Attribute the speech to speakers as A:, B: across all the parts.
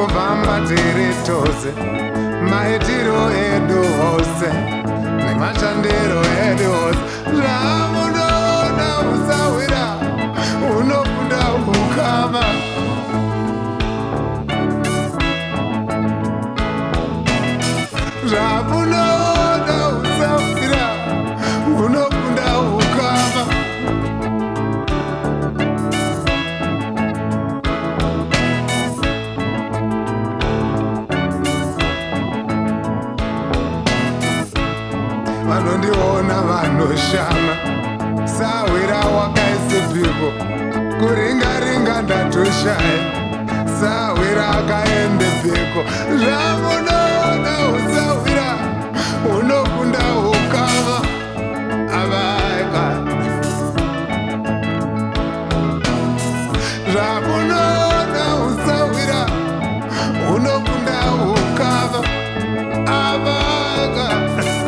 A: tinofamba tiri tose, maitiro edu ose nemashandiro edu ose. Zvamunoona usawira unokunda ukama. Zvamunoona usawira unokunda ukama. Vanondiona vanoshama, sawira wakaisipiko, kuringa-ringa ndatoshaya, sawira akaende piko. Zvamunoona usawira unokunda ukama. Avaika zvamunoona usawira unokunda ukama. Avaika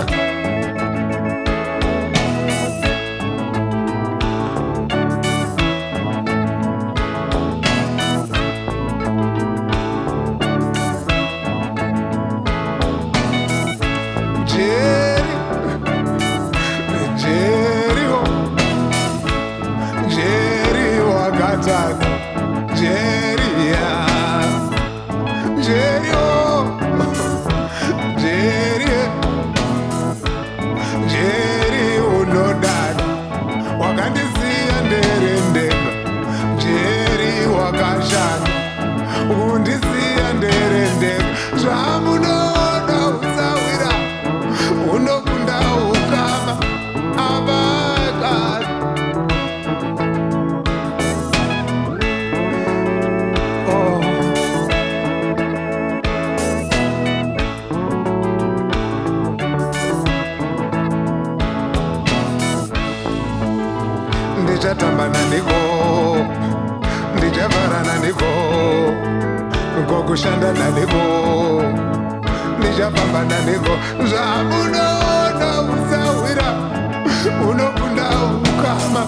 A: Jerry unodada, wakandisiya nderendeka. Jerry wakashanda, undisiya nderendeka. Zvamunoona usawira unokunda ukama. Abakari ndichatamba naniko, ndichavhara naniko, kokushanda naniko, ndichafamba naniko. Zvamunoona usawira unokunda ukama.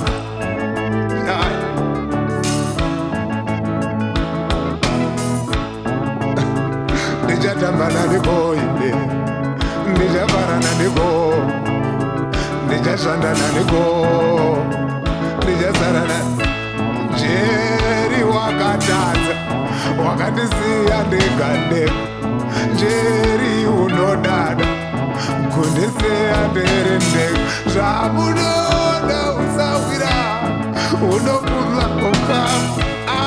A: Ndichatamba naniko, ndichavhara naniko, ndichashanda naniko, ndichazarana. Jerry wakatadza, wakandisiya ndega ndega. Jerry unodada, kundisiya ndere ndega. Zvamunoona usawira unokunda ukama.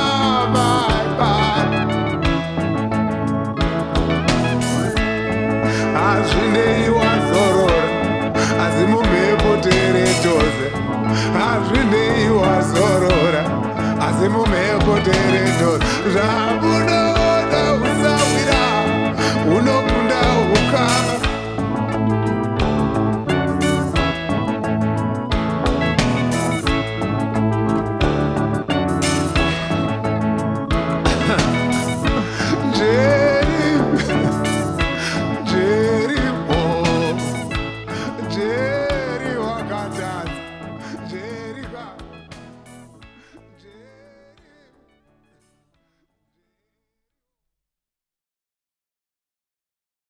A: Hazvinei wazorora, asi mumhepo tere tose. Hazvinei wazorora, asi mumhepo tere tose. Zvamunoona